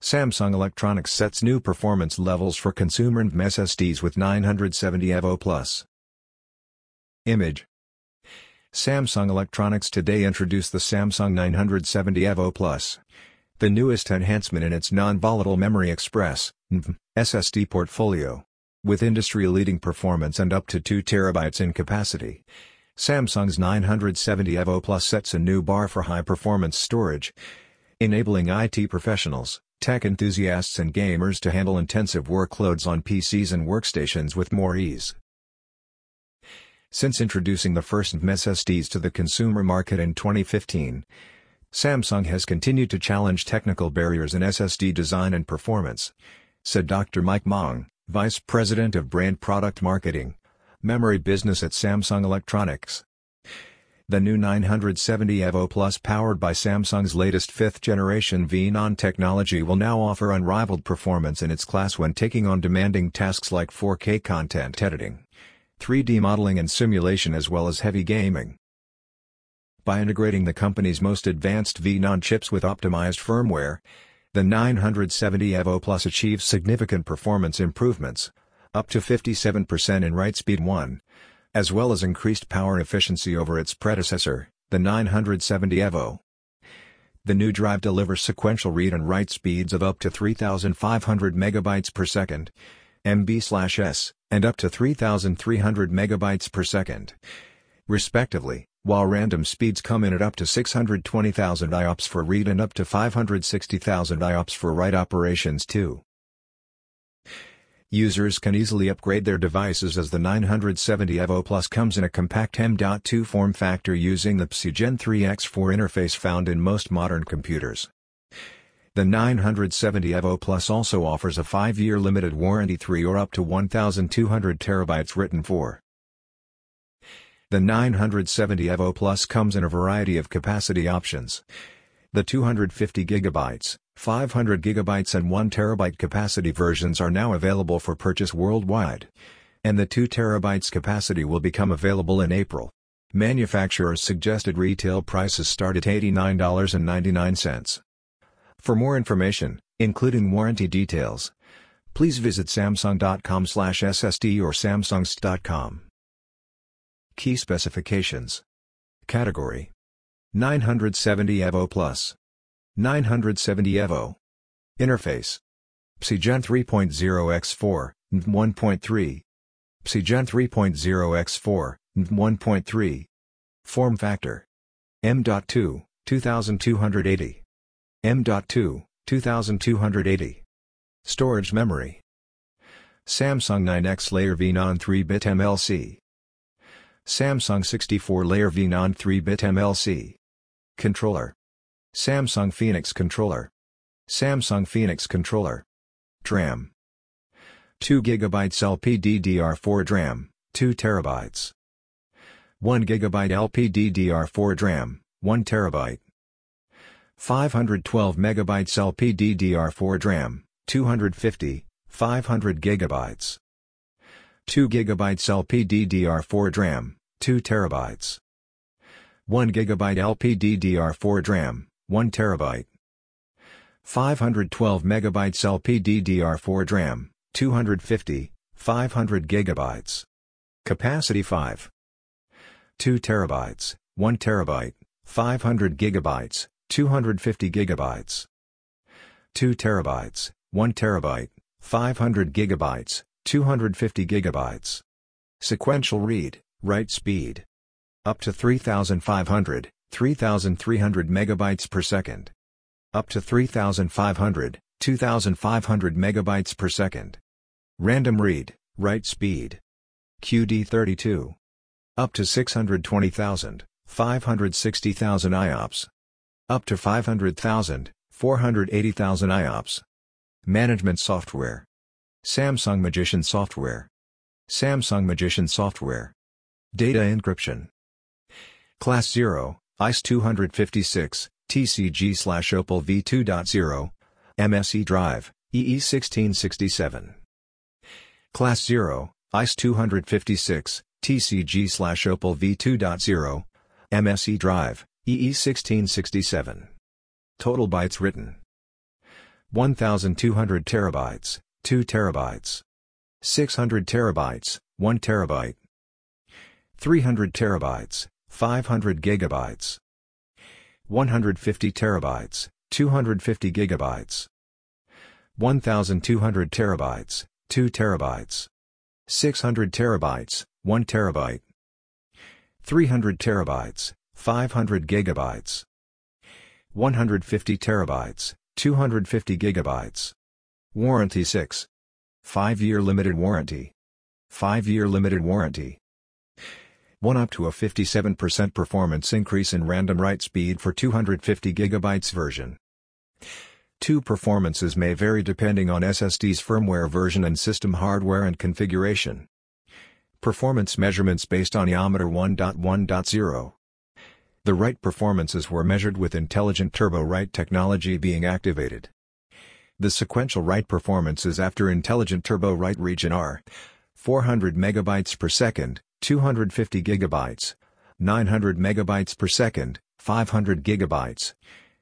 Samsung Electronics sets new performance levels for consumer NVMe SSDs with 970 EVO Plus. Image. Samsung Electronics today introduced the Samsung 970 EVO Plus, the newest enhancement in its non-volatile memory express (NVMe) SSD portfolio. With industry-leading performance and up to 2 TB in capacity, Samsung's 970 EVO Plus sets a new bar for high-performance storage, enabling IT professionals, tech enthusiasts and gamers to handle intensive workloads on PCs and workstations with more ease. Since introducing the first NVMe SSDs to the consumer market in 2015, Samsung has continued to challenge technical barriers in SSD design and performance, said Dr. Mike Mong, Vice President of Brand Product Marketing, Memory Business at Samsung Electronics. The new 970 EVO Plus powered by Samsung's latest 5th-generation Xenon technology will now offer unrivaled performance in its class when taking on demanding tasks like 4K content editing, 3D modeling and simulation as well as heavy gaming. By integrating the company's most advanced Xenon chips with optimized firmware, the 970 EVO Plus achieves significant performance improvements, up to 57% in write speed 1, as well as increased power efficiency over its predecessor, the 970 EVO. The new drive delivers sequential read and write speeds of up to 3,500 MB per second, MB/s, and up to 3,300 MB per second, respectively, while random speeds come in at up to 620,000 IOPS for read and up to 560,000 IOPS for write operations too. Users can easily upgrade their devices as the 970 EVO Plus comes in a compact M.2 form factor using the PCIe Gen 3 X4 interface found in most modern computers. The 970 EVO Plus also offers a 5-year limited warranty 3 or up to 1,200 TB written for. The 970 EVO Plus comes in a variety of capacity options. The 250 GB, 500 GB and 1 TB capacity versions are now available for purchase worldwide, and the 2 TB capacity will become available in April. Manufacturers' suggested retail prices start at $89.99. For more information, including warranty details, please visit samsung.com/ssd or samsungst.com. Key specifications. Category: 970 EVO Plus. 970 EVO. Interface: PCIe Gen 3.0 X4, NVMe 1.3. PCIe Gen 3.0 X4, NVMe 1.3. Form factor: M.2, 2280. M.2, 2280. Storage memory: Samsung 9X layer Xenon 3-bit MLC. Samsung 64-layer Xenon 3-bit MLC. Controller: Samsung Phoenix Controller. Samsung Phoenix Controller. DRAM: 2 GB LPDDR4 DRAM, 2 TB. 1 GB LPDDR4 DRAM, 1 TB. 512 MB LPDDR4 DRAM, 250, 500 GB. 2 GB LPDDR4 DRAM, 2 TB. 1 GB LPDDR4 DRAM, 1 TB. 512 MB LPDDR4 DRAM, 250, 500 GB. Capacity 5. 2 TB, 1 TB, 500 GB, 250 GB. 2 TB, 1 TB, 500 GB, 250 GB. Sequential read, write speed: up to 3,500, 3,300 MB per second. Up to 3,500, 2,500 MB per second. Random read, write speed: QD32. Up to 620,000, 560,000 IOPS. Up to 500,000, 480,000 IOPS. Management software: Samsung Magician software. Samsung Magician software. Data encryption. Class 0, ICE 256, TCG/Opal v2.0, MSE drive, EE1667. Class 0, ICE 256, TCG/Opal v2.0, MSE drive, EE1667. Total bytes written: 1200 terabytes, 2 terabytes. 600 terabytes, 1 terabyte. 300 terabytes, 500 gigabytes. 150 terabytes, 250 gigabytes. 1200 terabytes, 2 terabytes. 600 terabytes, 1 terabyte. 300 terabytes, 500 gigabytes. 150 terabytes, 250 gigabytes. Warranty 6. 5-year limited warranty. 5-year limited warranty. 1 up to a 57% performance increase in random write speed for 250 GB version. 2 performances may vary depending on SSD's firmware version and system hardware and configuration. Performance measurements based on Iometer 1.1.0. The write performances were measured with Intelligent Turbo Write technology being activated. The sequential write performances after Intelligent Turbo Write region are 400 MB per second, 250 GB, 900 MB per second, 500 GB,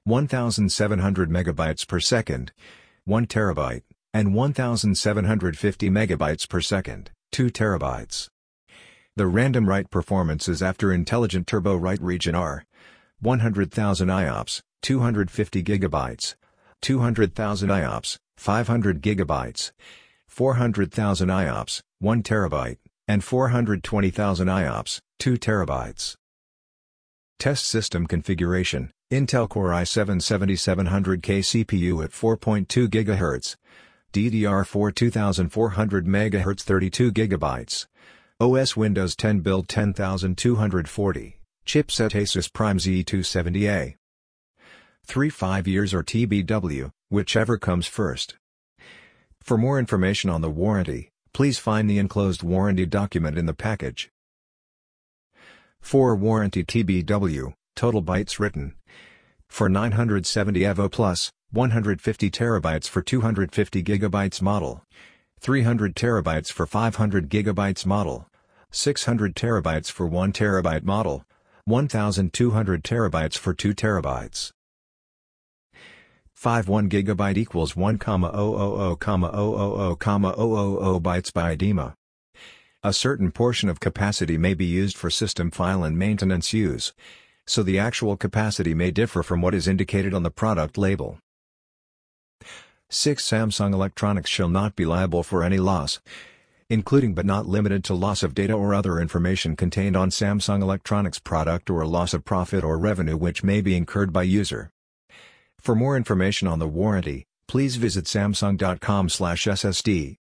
1700 MB per second, 1 TB, and 1750 MB per second, 2 TB. The random write performances after Intelligent Turbo Write region are 100,000 IOPS, 250 GB, 200,000 IOPS, 500 GB, 400,000 IOPS, 1 TB, and 420,000 IOPS, 2 TB. Test system configuration: Intel Core i7-7700K CPU at 4.2 GHz, DDR4 2400 MHz 32 GB, OS Windows 10 build 10240, chipset Asus Prime Z270A. 3-5 years or TBW, whichever comes first. For more information on the warranty, please find the enclosed warranty document in the package. For warranty TBW, total bytes written. For 970 EVO Plus, 150 terabytes for 250 GB model. 300 terabytes for 500 GB model. 600 terabytes for 1 terabyte model. 1200 terabytes for 2 terabytes. 1 GB equals 1,000,000,000 bytes by IDEMA. A certain portion of capacity may be used for system file and maintenance use, so the actual capacity may differ from what is indicated on the product label. 6. Samsung Electronics shall not be liable for any loss, including but not limited to loss of data or other information contained on Samsung Electronics product or a loss of profit or revenue which may be incurred by user. For more information on the warranty, please visit samsung.com/ssd.